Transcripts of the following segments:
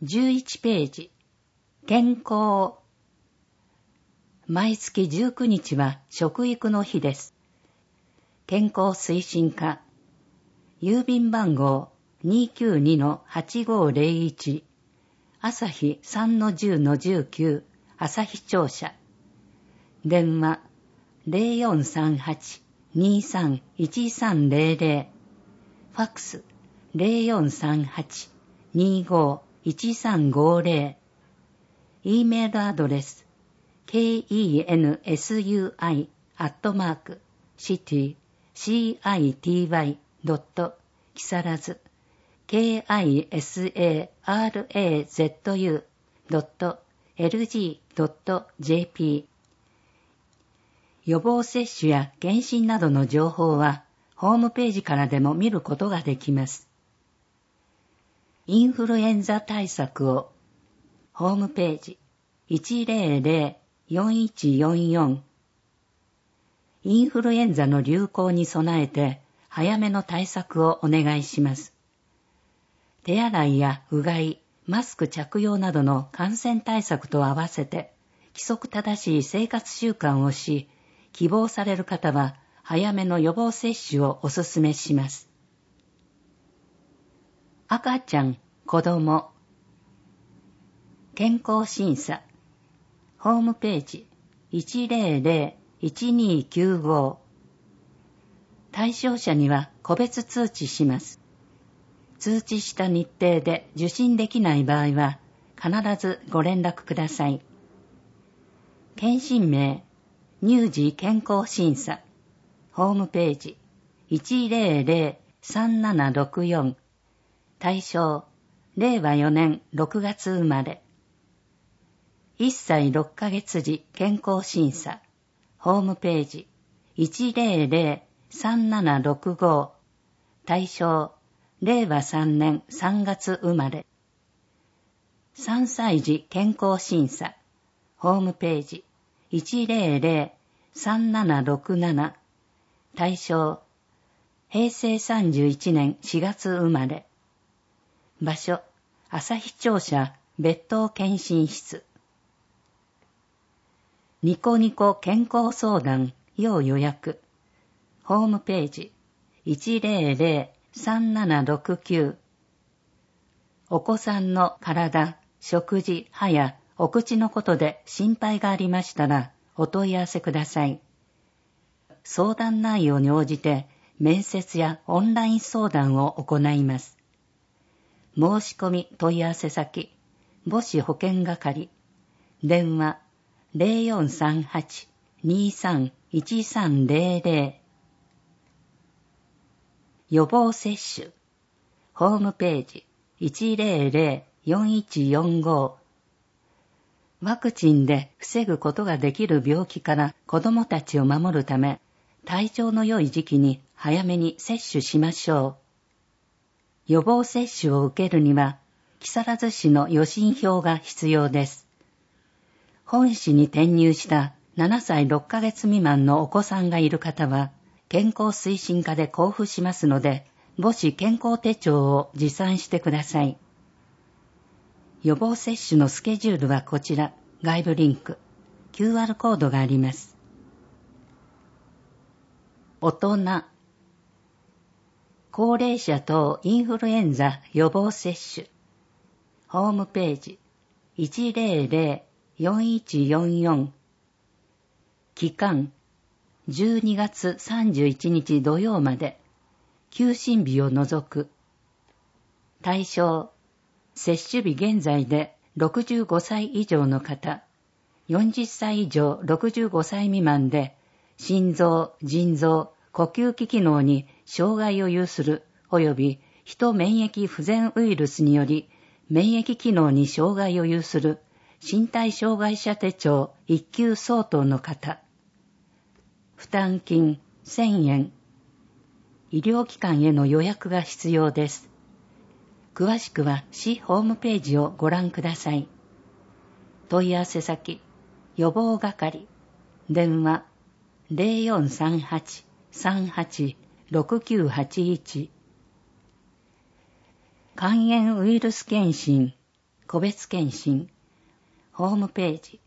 11ページ。健康。毎月19日は食育の日です。健康推進課。郵便番号 292-8501 朝日 3-10-19 朝日庁舎。電話 0438-231300 ファックス 0438-251350 E メールアドレス kensui@city.kisarazu kisarazu.lg.jp 予防接種や検診などの情報はホームページからでも見ることができます。インフルエンザ対策をホームページ 100-4144 インフルエンザの流行に備えて早めの対策をお願いします。手洗いやうがい、マスク着用などの感染対策と合わせて規則正しい生活習慣をし、希望される方は早めの予防接種をお勧めします。赤ちゃん、子供。健康審査。ホームページ 100-1295 対象者には個別通知します。通知した日程で受診できない場合は必ずご連絡ください。検診名、乳児健康審査。ホームページ 100-3764 対象、令和4年6月生まれ。1歳6ヶ月時健康審査。ホームページ 100-3765 対象、令和3年3月生まれ。3歳児健康審査。ホームページ 100-3767 対象、平成31年4月生まれ。場所、朝日庁舎別当検診室。ニコニコ健康相談要予約。ホームページ 100-3769 お子さんの体、食事、歯やお口のことで心配がありましたらお問い合わせください。相談内容に応じて面接やオンライン相談を行います。申し込み問い合わせ先、母子保健係、電話 0438-231300 予防接種、ホームページ 100-4145 ワクチンで防ぐことができる病気から子どもたちを守るため、体調の良い時期に早めに接種しましょう。予防接種を受けるには、木更津市の予診票が必要です。本市に転入した7歳6ヶ月未満のお子さんがいる方は、健康推進課で交付しますので、母子健康手帳を持参してください。予防接種のスケジュールはこちら、外部リンク、QR コードがあります。大人。高齢者等インフルエンザ予防接種。ホームページ 100-4144 期間12月31日土曜まで、休診日を除く。対象、接種日現在で65歳以上の方、40歳以上65歳未満で、心臓、腎臓、呼吸器機能に障害を有する及びヒト免疫不全ウイルスにより免疫機能に障害を有する身体障害者手帳1級相当の方。負担金1000円。医療機関への予約が必要です。詳しくは市ホームページをご覧ください。問い合わせ先、予防係、電話 0438-38-6981 肝炎ウイルス検診、 個別検診。ホームページ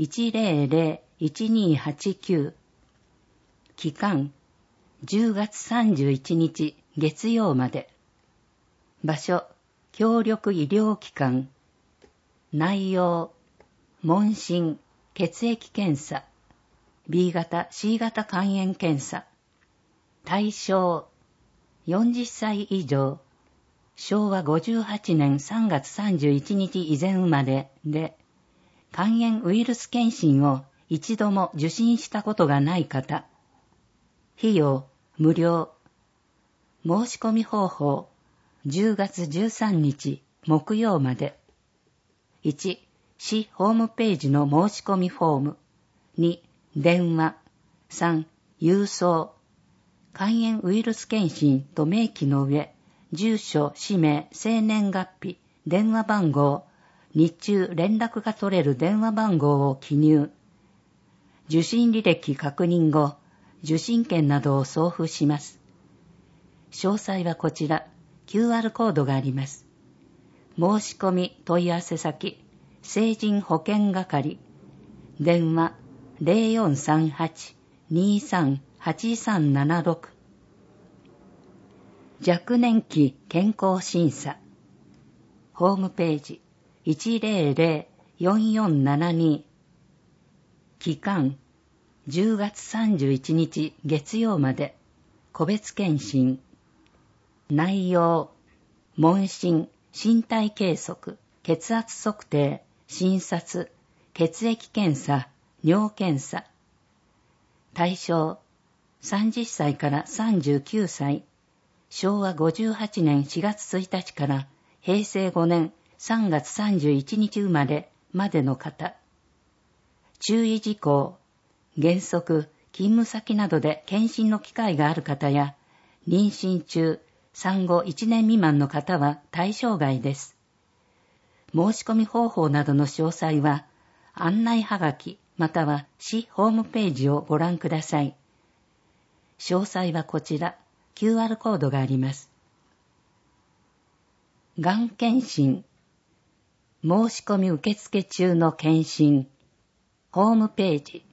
100-1289。期間10月31日月曜まで。場所協力医療機関。内容問診、血液検査、B 型、C 型肝炎検査。対象40歳以上、昭和58年3月31日以前生まれで、肝炎ウイルス検診を一度も受診したことがない方。費用無料。申し込み方法10月13日木曜まで。1、市ホームページの申し込みフォーム。2、電話。3、郵送。肝炎ウイルス検診と明記の上、住所、氏名、生年月日、電話番号、日中連絡が取れる電話番号を記入。受診履歴確認後、受診券などを送付します。詳細はこちら、QR コードがあります。申し込み問い合わせ先、成人保健係。電話0438-238376。若年期健康審査。ホームページ100-4472。期間10月31日月曜まで。個別検診。内容問診、身体計測、血圧測定、診察、血液検査、尿検査。対象30歳から39歳、昭和58年4月1日から平成5年3月31日生まれまでの方。注意事項、原則、勤務先などで検診の機会がある方や、妊娠中、産後1年未満の方は対象外です。申し込み方法などの詳細は、案内はがきまたは市ホームページをご覧ください。詳細はこちら、QR コードがあります。がん検診。申し込み受付中の検診。ホームページ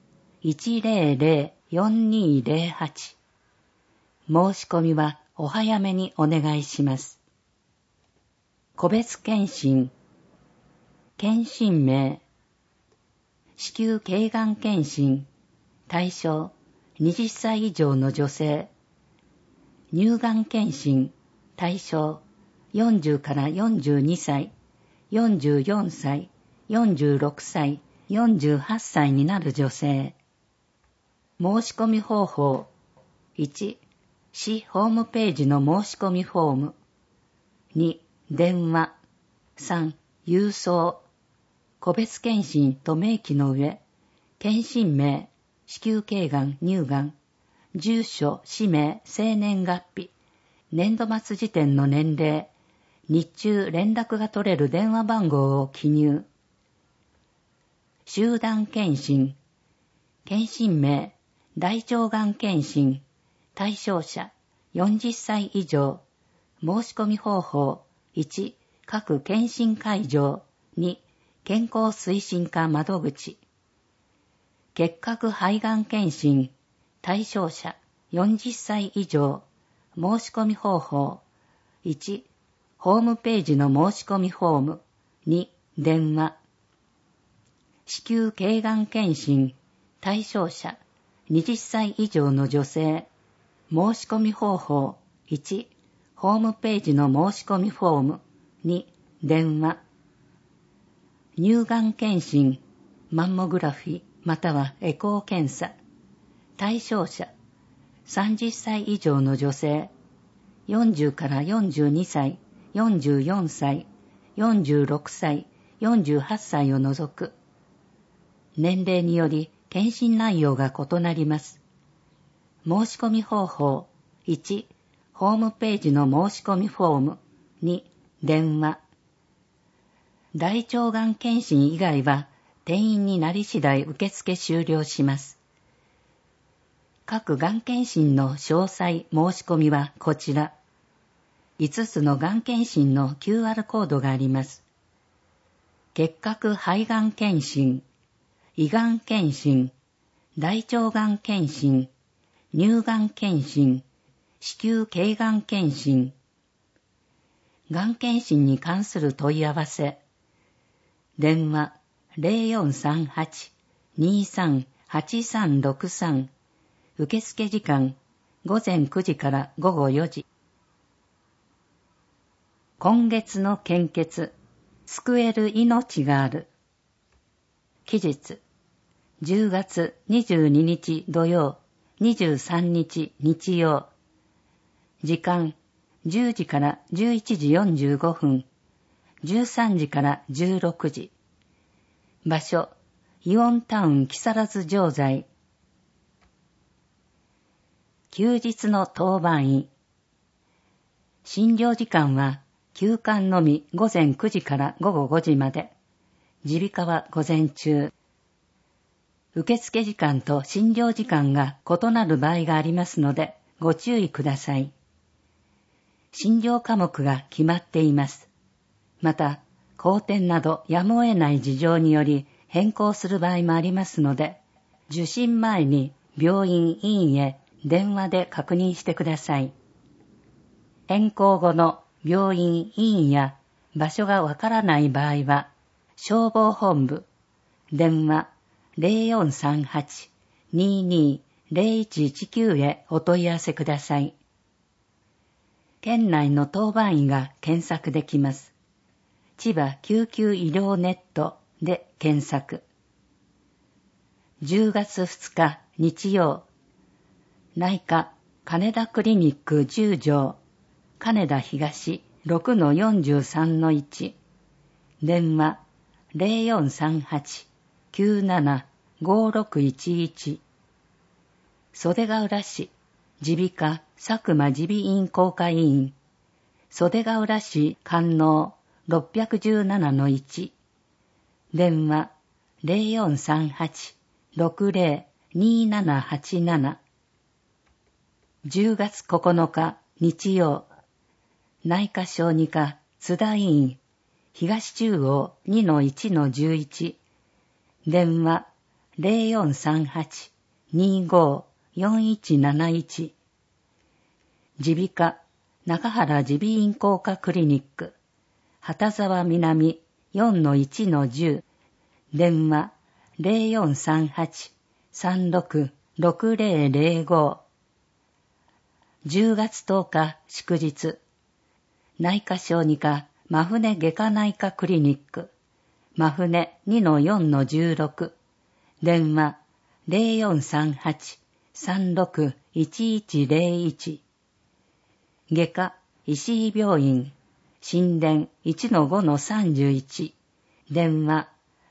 100-4208。申し込みはお早めにお願いします。個別検診。検診名。子宮頸がん検診。対象20歳以上の女性。乳がん検診。対象40から42歳、44歳、46歳、48歳になる女性。申し込み方法。1、市ホームページの申し込みフォーム。2、電話。3、郵送。個別検診と明記の上、検診名、子宮頸がん、乳がん、住所、氏名、生年月日、年度末時点の年齢、日中連絡が取れる電話番号を記入。集団検診。検診名、大腸がん検診。対象者、40歳以上。申し込み方法。1、各検診会場。2、健康推進課窓口。結核肺がん検診。対象者、40歳以上。申し込み方法。1、ホームページの申し込みフォーム。2、電話。子宮頸がん検診。対象者、20歳以上の女性。申し込み方法。1、ホームページの申し込みフォーム。2、電話。乳がん検診。マンモグラフィーまたはエコー検査。対象者、30歳以上の女性。40から42歳、44歳、46歳、48歳を除く。年齢により検診内容が異なります。申し込み方法。1、ホームページの申し込みフォーム。2、電話。大腸がん検診以外は定員になり次第受付終了します。各がん検診の詳細申し込みはこちら。5つのがん検診の QR コードがあります。 結核肺がん検診、胃がん検診、大腸がん検診、乳がん検診、子宮頸がん検診。がん検診に関する問い合わせ。電話0438-238363。受付時間午前9時から午後4時。今月の献血、救える命がある。期日、10月22日土曜、23日日曜。時間、10時から11時45分、13時から16時。場所、イオンタウン木更津錠剤。休日の当番医。診療時間は休館のみ午前9時から午後5時まで。耳鼻科は午前中。受付時間と診療時間が異なる場合がありますのでご注意ください。診療科目が決まっています。また、後転などやむを得ない事情により変更する場合もありますので、受診前に病院医院へ電話で確認してください。変更後の病院医院や場所がわからない場合は、消防本部、電話0438-22-0119へお問い合わせください。県内の当番医が検索できます。千葉救急医療ネットで検索。10月2日日曜、内科金田クリニック10条、金田東 6-43-1、電話0438-975611。袖ヶ浦市耳鼻科佐久間耳鼻咽喉科医院、袖ヶ浦市官能 617-1、電話0438-602787。10月9日日曜、内科小児科津田医院、東中央 2-1-11、電話0438-25-4171。耳鼻科中原耳鼻咽喉科クリニック、畑沢南 4-1-10、電話0438-366005。10月10日祝日、内科小児科真船外科内科クリニック、真船 2-4-16、電話0438-361101。外科石井病院、新田 1-5-31、電話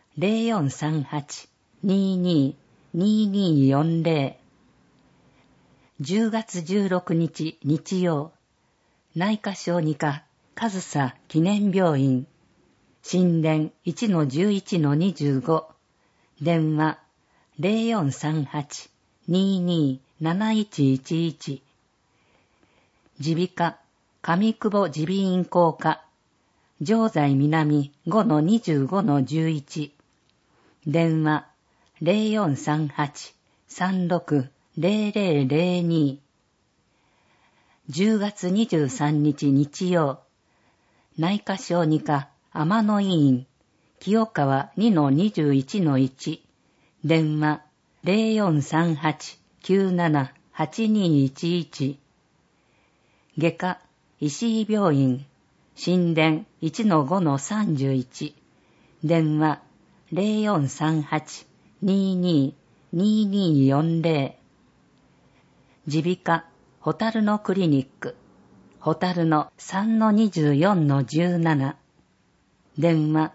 0438-22-2240。10月16日日曜、内科小児科上総記念病院、新田 1-11-25、電話0438-22-7111。耳鼻科上久保耳鼻咽喉科、錠剤南 5-25-11、電話0438-360002。10月23日日曜、内科小児科天野医院、清川 2-21-1、電話0438-97-8211。外科石井病院、新田 1-5-31、電話0438-22-2240。耳鼻科ホタルのクリニック、ホタルの 3-24-17、電話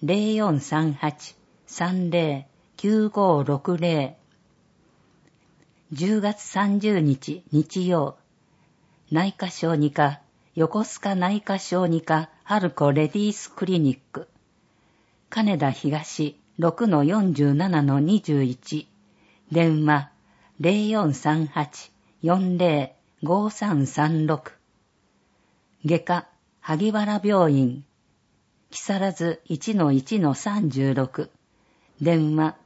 0438-30-9560。10月30日日曜、内科小児科横須賀内科小児科春子レディースクリニック、金田東 6-47-21、電話0438-40-5336。外科萩原病院、 木更津 1-1-36、電話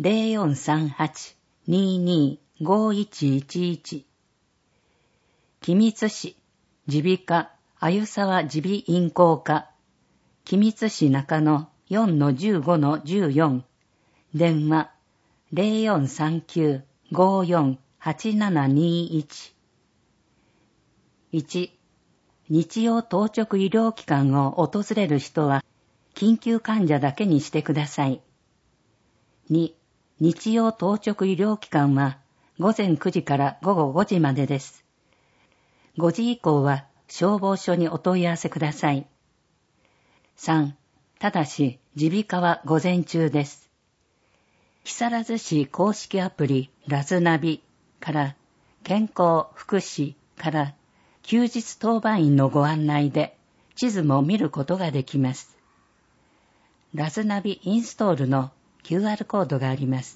0438-225111、君津市耳鼻科あゆさわ耳鼻咽喉科、君津市中野 4-15-14、電話 0439-548721。1、日曜当直医療機関を訪れる人は、緊急患者だけにしてください。2、日曜当直医療機関は、午前9時から午後5時までです。5時以降は、消防署にお問い合わせください。3、ただし、耳鼻科は午前中です。木更津市公式アプリラズナビから、健康福祉から休日当番員のご案内で地図も見ることができます。ラズナビインストールの QR コードがあります。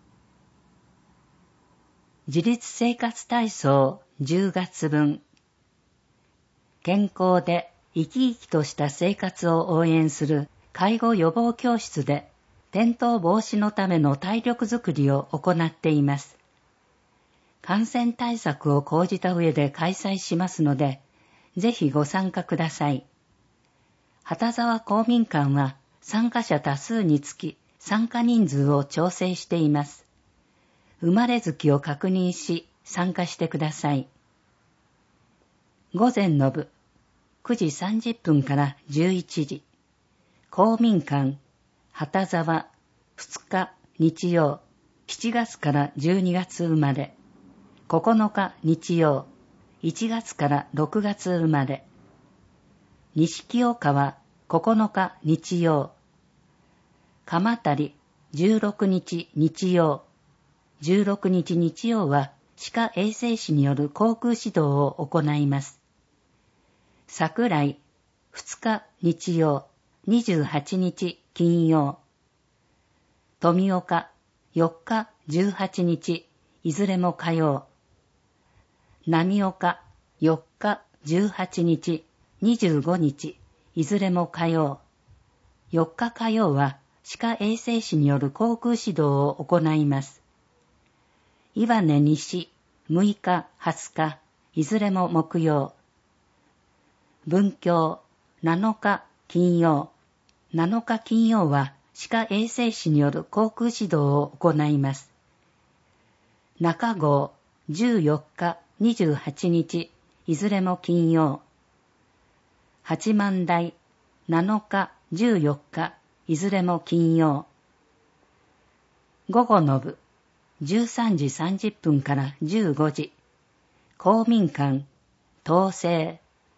自立生活体操10月分。健康で生き生きとした生活を応援する介護予防教室で転倒防止のための体力づくりを行っています。感染対策を講じた上で開催しますので、ぜひご参加ください。畑沢公民館は参加者多数につき参加人数を調整しています。生まれ月を確認し参加してください。午前の部、9時30分から11時。公民館、畑沢、2日日曜、7月から12月生まれ。9日日曜、1月から6月生まれ。錦岡は9日日曜。鎌足16日日曜。16日日曜は歯科衛生士による航空指導を行います。桜井2日日曜、28日金曜。富岡4日18日、いずれも火曜。浪岡4日18日、25日、いずれも火曜。4日火曜は歯科衛生士による航空指導を行います。岩根西6日20日、いずれも木曜。文京7日金曜。7日金曜は歯科衛生士による航空指導を行います。中郷14日28日、いずれも金曜。八幡台7日14日、いずれも金曜。午後の部、13時30分から15時。公民館、東西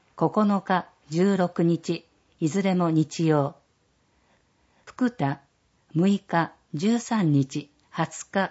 9日16日、いずれも日曜。福田6日13日20日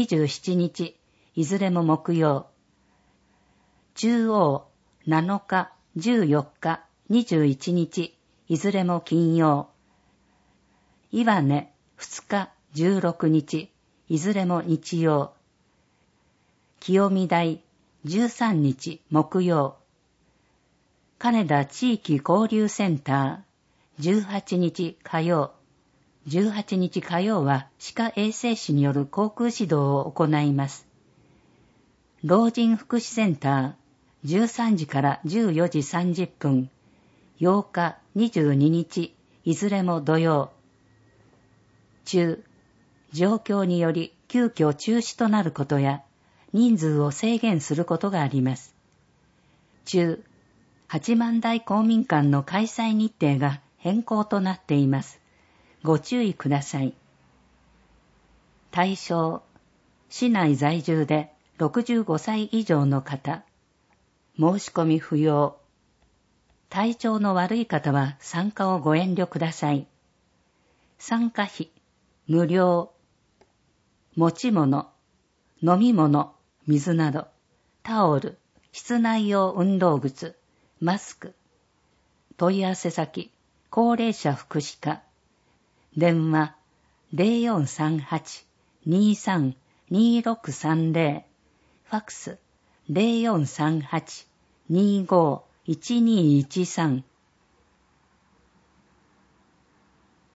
27日、いずれも木曜。中央7日14日21日、いずれも金曜。岩根2日16日、いずれも日曜。清見台13日木曜。金田地域交流センター18日火曜。18日火曜は歯科衛生士による航空指導を行います。老人福祉センター13時から14時30分。8日22日、いずれも土曜。中、状況により急遽中止となることや、人数を制限することがあります。中、八幡台公民館の開催日程が変更となっています。ご注意ください。対象、市内在住で65歳以上の方。申し込み不要。体調の悪い方は参加をご遠慮ください。参加費、無料。持ち物、飲み物、水など、タオル、室内用運動靴、マスク。問い合わせ先、高齢者福祉課。電話、0438-23-2630。ファクス、0438-25-1213。